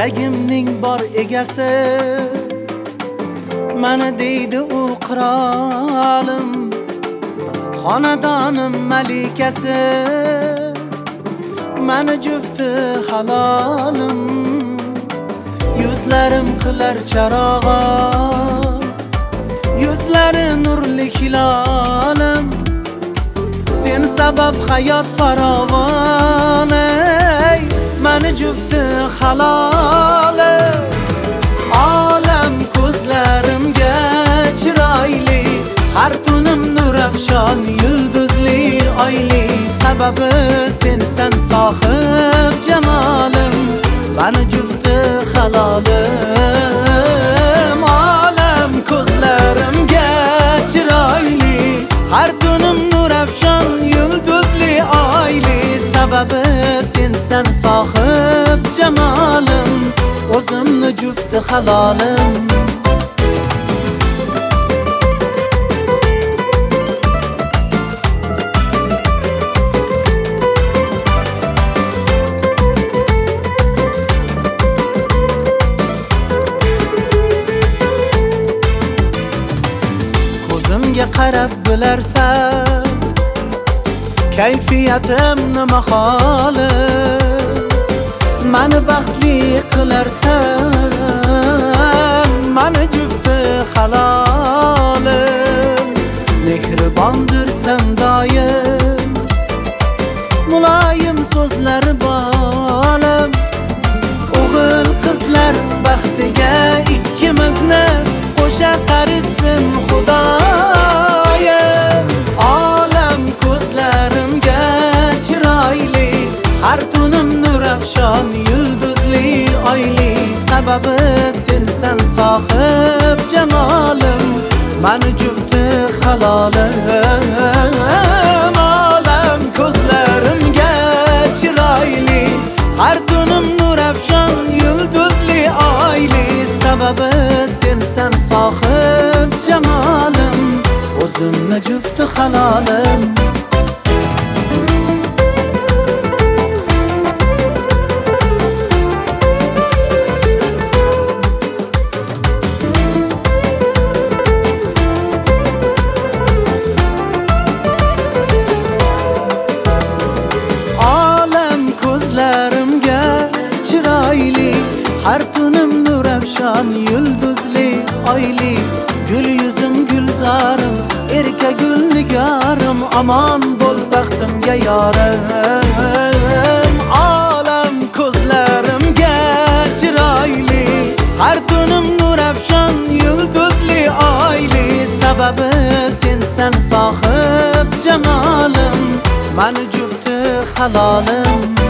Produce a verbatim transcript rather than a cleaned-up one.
Yuragimning bor egasi mana deydi u qirolim, xonadonim malikasi mana jufti halolim. Yuzlarim qilar charog'im, yuzlari nurli hilolim. Sen sabab hayot farovon, ey mani jufti halolim. Olam ko'zlarimga chiroyli, har tunim nurafshon yulduzli oyli. Sababi sensan sohib jamolim, mani jufti halolim. Olam ko'zlarimga chiroyli, har tunim nurafshon yulduzli oyli. Sababi sensan sohib jamolim, o'zimni jufti halolim. Ko'zimga qarab bilarsan kayfiyatim nima holim. Mani baxtli qilarsan, mani jufti halolim. Mehribondirsan doim, muloyim so'zlar bolim. O'g'il qizlar baxtiga ikkimizni qo'sha qaritsin Xudoyim. Olam ko'zlarimga chiroyli, har tunim nurafshon yulduzli oyli. Sababi sensan sohib jamolim, mani jufti halolim. Olam ko'zlarimga chiroyli, har tunim nurafshon yulduzli oyli. Sababi sensan sohib jamolim, o'zimni jufti halolim. Har tunim nurafshon yulduzli oyli. Gul yuzim gulzorim, erka gul nigorim. Omon bo'l baxtimga yorim. Olam ko'zlarimga chiroyli, har tunim nurafshon yulduzli oyli. Sababi sensan sohib jamolim, mani jufti halolim.